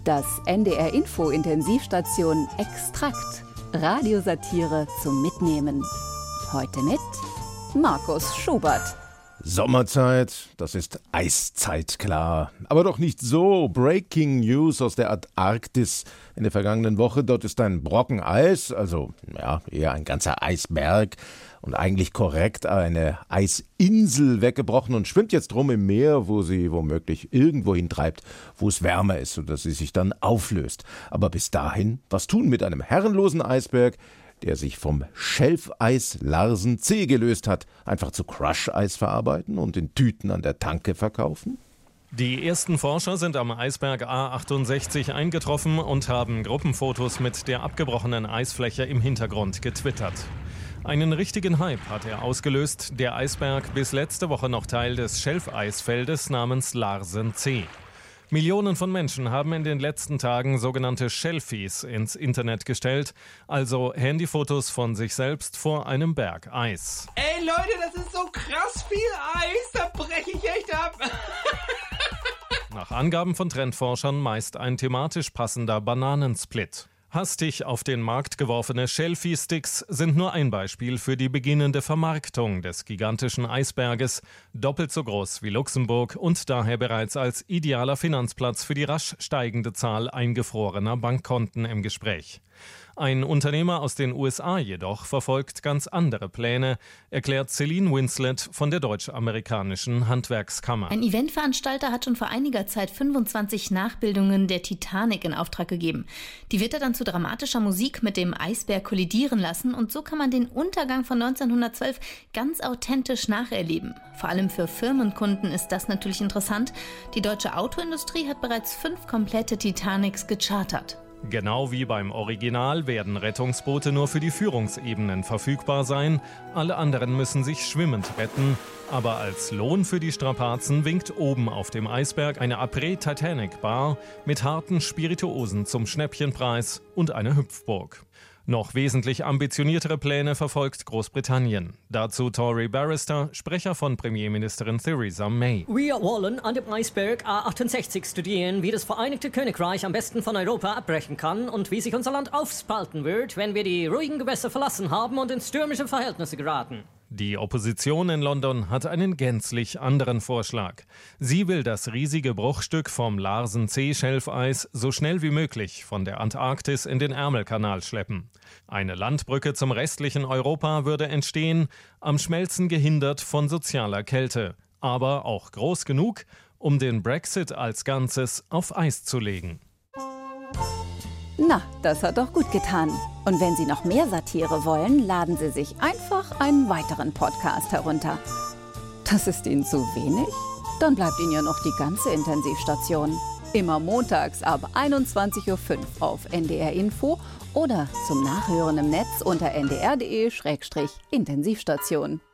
Das NDR Info Intensivstation Extrakt. Radiosatire zum Mitnehmen. Heute mit Markus Schubert. Sommerzeit, das ist Eiszeit, klar. Aber doch nicht so. Breaking News aus der Antarktis in der vergangenen Woche. Dort ist ein Brocken Eis, also ja, eher ein ganzer Eisberg und eigentlich korrekt eine Eisinsel weggebrochen und schwimmt jetzt rum im Meer, wo sie womöglich irgendwo hintreibt, wo es wärmer ist, sodass sie sich dann auflöst. Aber bis dahin, was tun mit einem herrenlosen Eisberg, der sich vom Schelfeis Larsen C gelöst hat? Einfach zu Crush-Eis verarbeiten und in Tüten an der Tanke verkaufen? Die ersten Forscher sind am Eisberg A68 eingetroffen und haben Gruppenfotos mit der abgebrochenen Eisfläche im Hintergrund getwittert. Einen richtigen Hype hat er ausgelöst, der Eisberg bis letzte Woche noch Teil des Schelfeisfeldes namens Larsen C. Millionen von Menschen haben in den letzten Tagen sogenannte Selfies ins Internet gestellt, also Handyfotos von sich selbst vor einem Berg Eis. Ey Leute, das ist so krass viel Eis, da breche ich echt ab. Nach Angaben von Trendforschern meist ein thematisch passender Bananensplit. Hastig auf den Markt geworfene Selfie-Sticks sind nur ein Beispiel für die beginnende Vermarktung des gigantischen Eisberges, doppelt so groß wie Luxemburg und daher bereits als idealer Finanzplatz für die rasch steigende Zahl eingefrorener Bankkonten im Gespräch. Ein Unternehmer aus den USA jedoch verfolgt ganz andere Pläne, erklärt Celine Winslet von der Deutsch-Amerikanischen Handwerkskammer. Ein Eventveranstalter hat schon vor einiger Zeit 25 Nachbildungen der Titanic in Auftrag gegeben. Die wird er dann zu dramatischer Musik mit dem Eisberg kollidieren lassen und so kann man den Untergang von 1912 ganz authentisch nacherleben. Vor allem für Firmenkunden ist das natürlich interessant. Die deutsche Autoindustrie hat bereits 5 komplette Titanics gechartert. Genau wie beim Original werden Rettungsboote nur für die Führungsebenen verfügbar sein. Alle anderen müssen sich schwimmend retten. Aber als Lohn für die Strapazen winkt oben auf dem Eisberg eine Après-Titanic-Bar mit harten Spirituosen zum Schnäppchenpreis und eine Hüpfburg. Noch wesentlich ambitioniertere Pläne verfolgt Großbritannien. Dazu Tory Barrister, Sprecher von Premierministerin Theresa May. Wir wollen an dem Eisberg A68 studieren, wie das Vereinigte Königreich am besten von Europa abbrechen kann und wie sich unser Land aufspalten wird, wenn wir die ruhigen Gewässer verlassen haben und in stürmische Verhältnisse geraten. Die Opposition in London hat einen gänzlich anderen Vorschlag. Sie will das riesige Bruchstück vom Larsen-C-Schelfeis so schnell wie möglich von der Antarktis in den Ärmelkanal schleppen. Eine Landbrücke zum restlichen Europa würde entstehen, am Schmelzen gehindert von sozialer Kälte, aber auch groß genug, um den Brexit als Ganzes auf Eis zu legen. Na, das hat doch gut getan. Und wenn Sie noch mehr Satire wollen, laden Sie sich einfach einen weiteren Podcast herunter. Das ist Ihnen zu wenig? Dann bleibt Ihnen ja noch die ganze Intensivstation. Immer montags ab 21:05 Uhr auf NDR Info oder zum Nachhören im Netz unter ndr.de/Intensivstation.